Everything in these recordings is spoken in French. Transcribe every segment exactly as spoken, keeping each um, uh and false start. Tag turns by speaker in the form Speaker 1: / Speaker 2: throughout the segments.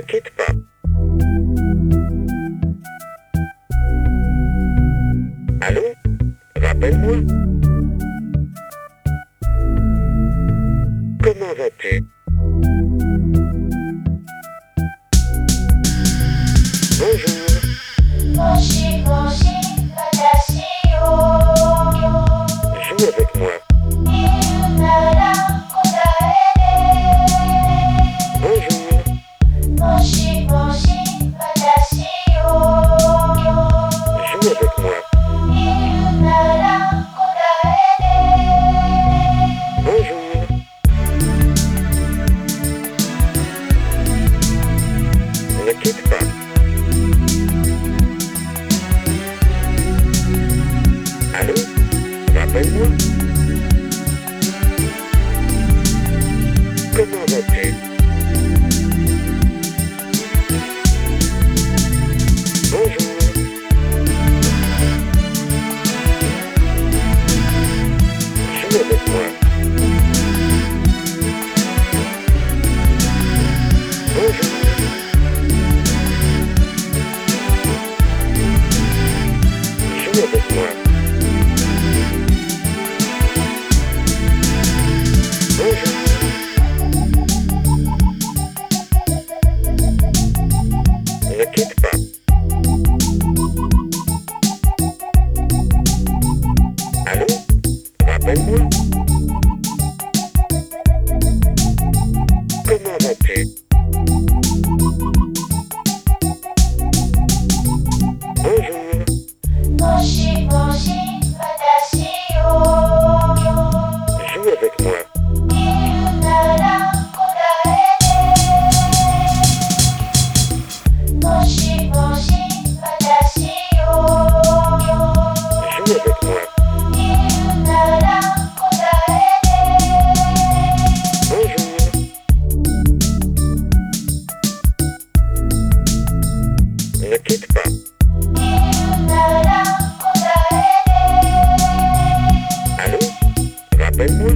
Speaker 1: quitte pas. Allô? Rappelle-moi. Comment vas-tu? Bonjour.
Speaker 2: Moshi moshi watashi o
Speaker 1: Joue avec moi.
Speaker 2: iru nara kotaere.
Speaker 1: Bonjour.
Speaker 2: Moshi moshi watashi o
Speaker 1: Joue avec moi.
Speaker 2: iru nara kotaere.
Speaker 1: Bonjour. Ne quitte pas. Allô? Rappelle-moi. Comment vas-tu? Bonjour. Joue avec moi. Bonjour. Joue avec moi. Bonjour. Ne quitte pas. Allô? Rappelle-moi. Comment vas-tu? Bonjour.
Speaker 2: Moshi moshi watashi o
Speaker 1: Joue avec moi.
Speaker 2: iru nara kotaere. Moshi moshi watashi o
Speaker 1: Joue avec moi.
Speaker 2: iru nara kotaere.
Speaker 1: Bonjour. Ne quitte pas.
Speaker 2: iru nara kotaere.
Speaker 1: Allô? Rappelle-moi.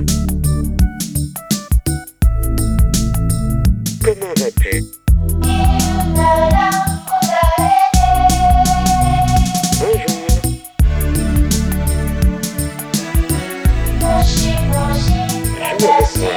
Speaker 1: Comment vas-tu?
Speaker 2: iru nara kotaere.
Speaker 1: Bonjour.
Speaker 2: Moshi moshi
Speaker 1: Joue avec
Speaker 2: watashi
Speaker 1: moi.